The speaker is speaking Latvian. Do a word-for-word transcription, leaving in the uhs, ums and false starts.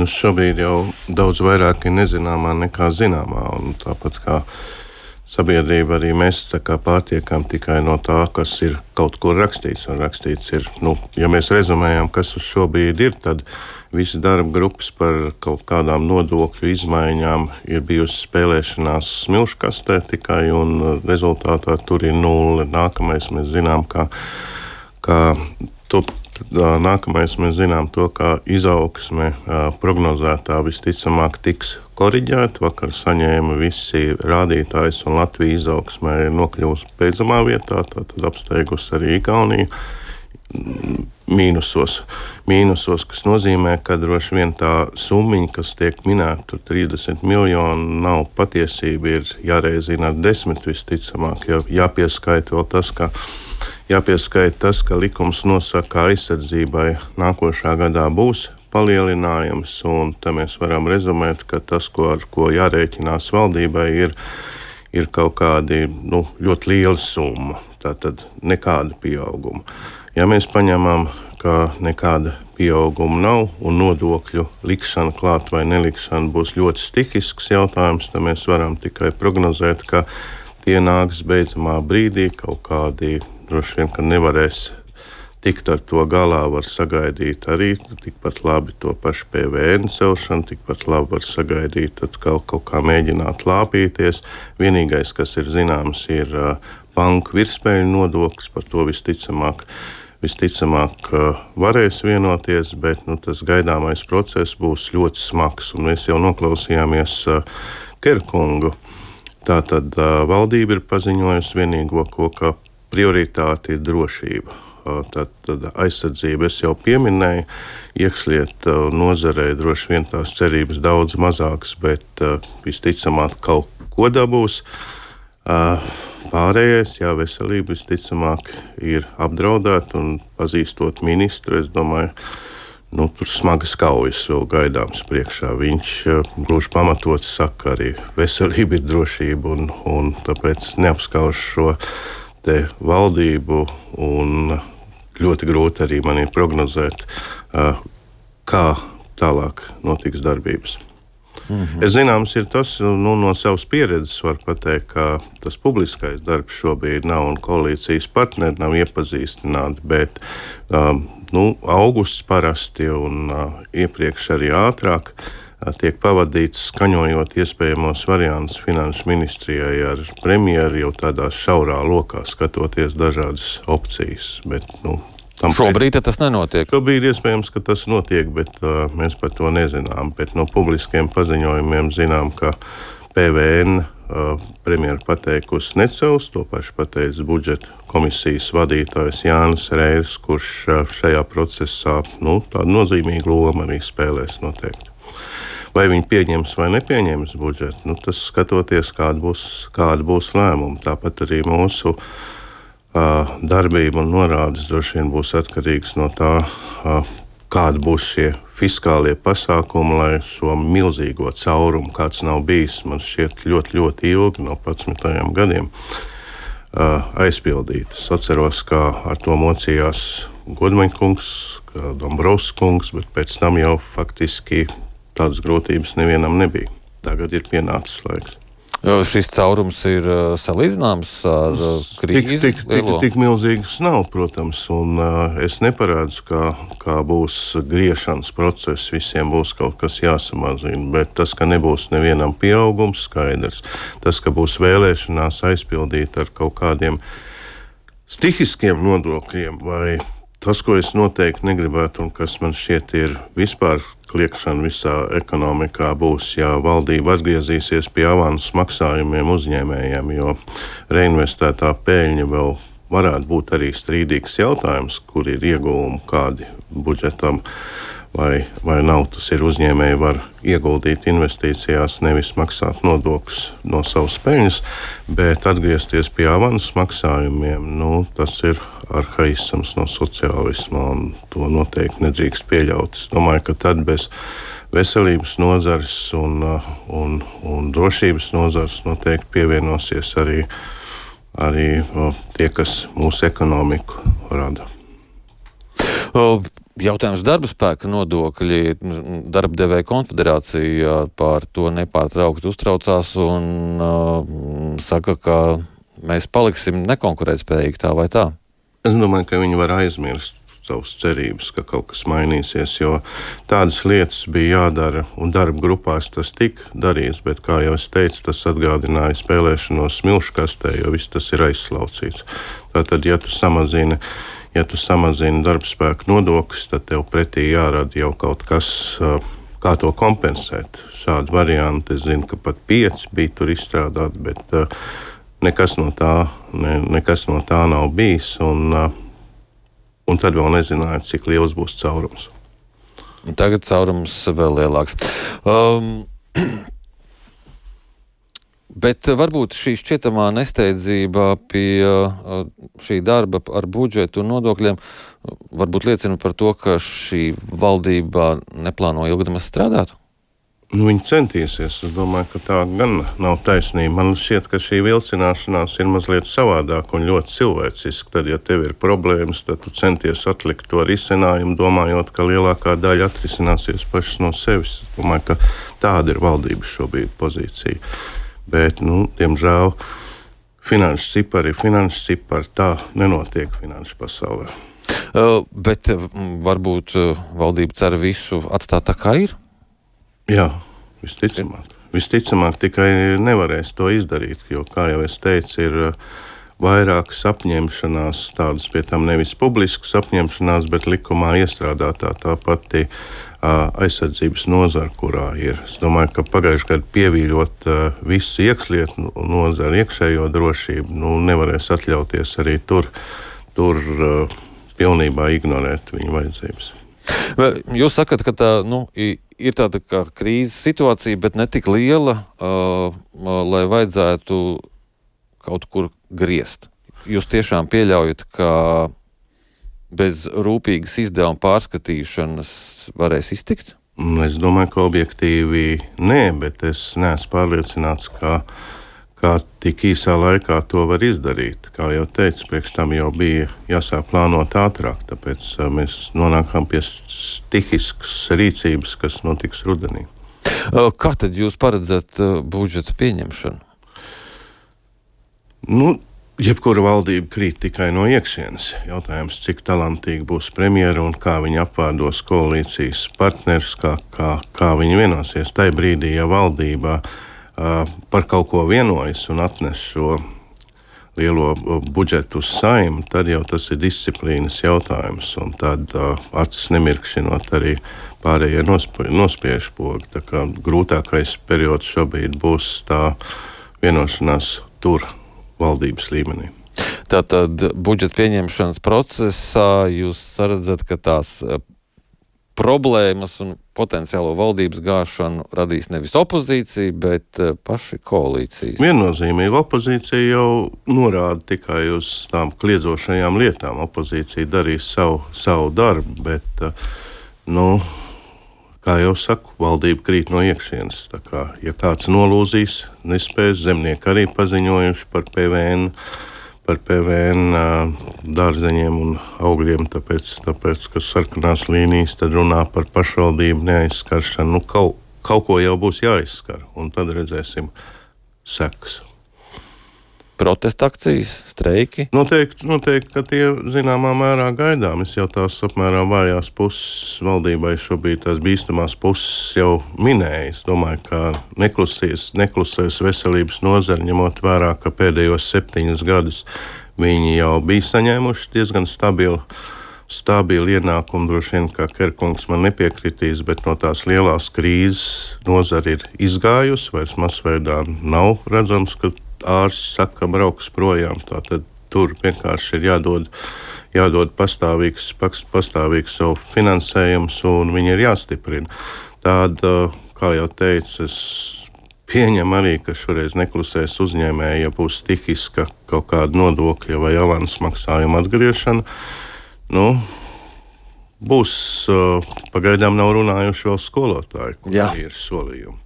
Nu, šobrīd jau daudz vairāk ir nezināmā nekā zināmā, un tāpat kā sabiedrība arī mēs tā kā pārtiekam tikai no tā, kas ir kaut kur rakstīts, un rakstīts ir, nu, ja mēs rezumējam, kas uz šobrīd ir, tad visi darba grupas par kaut kādām nodokļu izmaiņām ir bijusi spēlēšanās smilškastē tikai, un rezultātā tur ir nulle. Nākamais mēs zinām, ka, ka to, nākamais mēs zinām to, ka izaugsme prognozētā visticamāk tiks koriģēta. Vakar saņēma visi rādītājus, un Latvija izaugsmē ir nokļuvusi beidzamā vietā, tātad apsteigusi arī Igauniju mīnusos. Mīnusos, kas nozīmē, ka droši vien tā summiņa, kas tiek minēta, tur trīsdesmit miljoni, nav patiesība, ir jāreizina ar desmit visticamāk, jo jāpieskaita vēl tas, ka Jāpieskaita tas, ka likums nosaka, ka aizsardzībai nākošā gadā būs palielinājums, un te mēs varam rezumēt, ka tas, ko, ar ko jārēķinās valdībai, ir, ir kaut kādi nu, ļoti liela summa, tātad nekāda pieauguma. Ja mēs paņemam, ka nekāda pieauguma nav, un nodokļu likšana klāt vai nelikšana būs ļoti stihisks jautājums, tad mēs varam tikai prognozēt, ka tie nāks beidzamā brīdī kaut kādi droši vien, ka nevarēs tikt ar to galā, var sagaidīt arī tikpat labi to pašu P V N celšanu, tikpat labi var sagaidīt atkal kaut kā mēģināt lāpīties. Vienīgais, kas ir zināms, ir uh, banku virspēļu nodoklis, par to visticamāk, visticamāk uh, varēs vienoties, bet nu, tas gaidāmais process būs ļoti smags, un mēs jau noklausījāmies uh, Kerkungu. Tātad uh, valdība ir paziņojusi vienīgo, ko, ka prioritāte ir drošība. Tad, tad aizsardzība es jau pieminēju, iekšlietu nozarei droši vien tās cerības daudz mazākas, bet uh, visticamāk kaut ko dabūs. Uh, pārējais, jā, veselība visticamāk ir apdraudēta, un pazīstot ministru, es domāju, nu, tur smagas kaujas vēl gaidāms priekšā. Viņš uh, gluži pamatot saka, arī veselība ir drošība, un, un tāpēc neapskauž šo te valdību, un ļoti grūti arī man ir prognozēt, kā tālāk notiks darbības. Mm-hmm. Es zināms, ir tas, nu, no savas pieredzes var pateikt, ka tas publiskais darbs šobrīd nav, un koalīcijas partneri nav iepazīstināti, bet um, nu, augusts parasti un uh, iepriekš arī ātrāk tiek pavadīts skaņojot iespējamos variantus finanšu ministrijai ar premjeru jau tādā šaurā lokā, skatoties dažādas opcijas. Bet, nu, šobrīd tas nenotiek? Šobrīd iespējams, ka tas notiek, bet uh, mēs par to nezinām. Bet no publiskiem paziņojumiem zinām, ka P V N uh, premjera pateikusi necels, to pašu pateicis budžeta komisijas vadītājs Jānis Reirs, kurš uh, šajā procesā nu, tādu nozīmīgu lomu arī spēlēs noteikti. Vai viņi pieņems vai nepieņems budžetu, nu, tas skatoties, kāda būs, kāda būs lēmuma. Tāpat arī mūsu uh, darbība un norādes droši vien būs atkarīgs no tā, uh, kāda būs šie fiskālie pasākumi, lai šo milzīgo caurumu, kāds nav bijis, man šķiet ļoti, ļoti ilgi, no padsmitajiem gadiem, uh, aizpildīt. Es atceros, kā ar to mocījās Godmaņkungs, Dombrovskungs, bet pēc tam jau faktiski tādas grūtības nevienam nebija. Tagad ir pienācis laiks. Jo šis caurums ir uh, salīdzināms ar uh, krīzi? Tik, tik, tik, tik milzīgs nav, protams, un uh, es neparādzu, kā, kā būs griešanas process, visiem būs kaut kas jāsamazina, bet tas, ka nebūs nevienam pieaugums, skaidrs. Tas, ka būs vēlēšanās aizpildīt ar kaut kādiem stihiskiem nodokļiem, vai tas, ko es noteikti negribētu, un kas man šķiet ir vispār kliekšana visā ekonomikā, būs, ja valdība atgriezīsies pie avansu maksājumiem uzņēmējiem, jo reinvestētā peļņa vēl varētu būt arī strīdīgs jautājums, kur ir ieguvumi kādi budžetam vai, vai nav. Tas ir uzņēmēji var ieguldīt investīcijās, nevis maksāt nodokļus no savas peļņas, bet atgriezties pie avansu maksājumiem, nu, tas ir arhaisms no sociālisma, un to noteikti nedrīkst pieļaut. Es domāju, ka tad bez veselības nozares un, un, un drošības nozares noteikti pievienosies arī, arī o, tie, kas mūsu ekonomiku rada. O, Jautājums darba spēka nodokļi. Darbdevēja konfederācija par to nepārtraukti uztraucās un uh, saka, ka mēs paliksim nekonkurētspējīgi tā vai tā. Es domāju, ka viņi var aizmirst savas cerības, ka kaut kas mainīsies, jo tādas lietas bija jādara, un darba grupās tas tika darīts, bet, kā jau es teicu, tas atgādināja spēlēšanos smilškastē, jo viss tas ir aizslaucīts. Tātad, ja tu samazini, ja tu samazini darba spēku nodokļus, tad tev pretī jārada jau kaut kas, kā to kompensēt. Šādu variantu es zinu, ka pat pieci bija tur izstrādāti, bet nekas no tā, ne, nekas no tā nav bijis, un Un tad vēl nezināja, cik liels būs caurums. Tagad caurums vēl lielāks. Um, bet varbūt šī šķietamā nesteidzība pie uh, šī darba ar budžetu un nodokļiem varbūt liecina par to, ka šī valdība neplāno ilgi nemaz strādāt? Nu, viņi centīsies. Es domāju, ka tā gan nav taisnība. Man šķiet, ka šī vilcināšanās ir mazliet savādāka un ļoti cilvēciska. Tad, ja tev ir problēmas, tad tu centies atlikt to risinājumu, domājot, ka lielākā daļa atrisināsies pašas no sevis. Es domāju, ka tāda ir valdības šobrīd pozīcija. Bet, nu, diemžēl, finanšu cipari ir finanšu cipari. Tā nenotiek finanšu pasaulē. Uh, bet varbūt uh, valdība cer visu atstāt tā, kā ir? Jā, visticamāk. Visticamāk tikai nevarēs to izdarīt, jo, kā jau es teicu, ir vairākas apņemšanās, tādas pie tam nevis publiskas apņemšanās, bet likumā iestrādātā tā pati uh, aizsardzības nozara, kurā ir. Es domāju, ka pagājušajā gadā pievīļot uh, visu iekšlietu nozaru, iekšējo drošību, nu, nevarēs atļauties arī tur, tur uh, pilnībā ignorēt viņu vajadzības. Jūs sakat, ka tā, nu, ir tāda kā krīzes situācija, bet ne tik liela, uh, lai vajadzētu kaut kur griezt. Jūs tiešām pieļaujat, ka bez rūpīgas izdevuma pārskatīšanas varēs iztikt? Es domāju, ka objektīvi nē, bet es neesmu pārliecināts, ka kā tik īsā laikā to var izdarīt. Kā jau teicu, priekš tam jau bija jāsāk plānot ātrāk, tāpēc mēs nonākam pie stihiskas rīcības, kas notiks rudenī. Kā tad jūs paredzat budžeta pieņemšanu? Nu, jebkura valdība krīt tikai no iekšienes. Jautājums, cik talantīgi būs premjera un kā viņi apvārdos koalīcijas partners, kā, kā, kā viņi vienosies. Tai brīdī, ja valdībā Uh, par kaut ko vienojas un atnes šo lielo budžetu uz Saeimu, tad jau tas ir disciplīnas jautājums. Un tad uh, acis nemirkšinot arī pārējie nosp- nospiež pogu. Tā kā grūtākais periods šobrīd būs tā vienošanās tur valdības līmenī. Tātad budžeta pieņemšanas procesā jūs redzat, ka tās problēmas un potenciālo valdības gāšanu radīs nevis opozīcija, bet paši koalīcijas. Viennozīmīgi opozīcija jau norāda tikai uz tām kliedzošajām lietām. Opozīcija darīs savu, savu darbu, bet, nu, kā jau saku, valdība krīt no iekšienes. Tā kā, ja kāds nolūzīs, nespēs, zemnieki arī paziņojuši par P V N, par P V N dārzeņiem un augļiem, tāpēc, tāpēc ka sarkanās līnijas tad runā par pašvaldību neaizskaršanu. Nu, kaut, kaut ko jau būs jāizskar, un tad redzēsim sekas. Protesta akcijas, streiki? Noteikti, noteikti, ka tie zināmā mērā gaidām. Es jau tās apmēram vājās puses valdībai šobrīd tās bīstamās puses jau minēju. Es domāju, ka neklusēs, neklusēs veselības nozara, ņemot vērā, ka pēdējos septiņus gadus viņi jau bija saņēmuši diezgan stabilu, stabilu ienākumu. Droši vien, kā Kerkungs man nepiekritīs, bet no tās lielās krīzes nozara ir izgājusi, vairs masveidā nav redzams, ka ārsts saka, ka brauks projām. Tātad tur vienkārši ir jādod, jādod pastāvīgs, pastāvīgs savu finansējums, un viņi ir jāstiprina. Tāda, kā jau teicu, es pieņemu arī, ka šoreiz neklusēs uzņēmēji, ja būs stihiska kaut kāda nodokļa vai avans maksājuma atgriešana. Nu, būs, pagaidām nav runājuši vēl skolotāji, kur ir solījumi.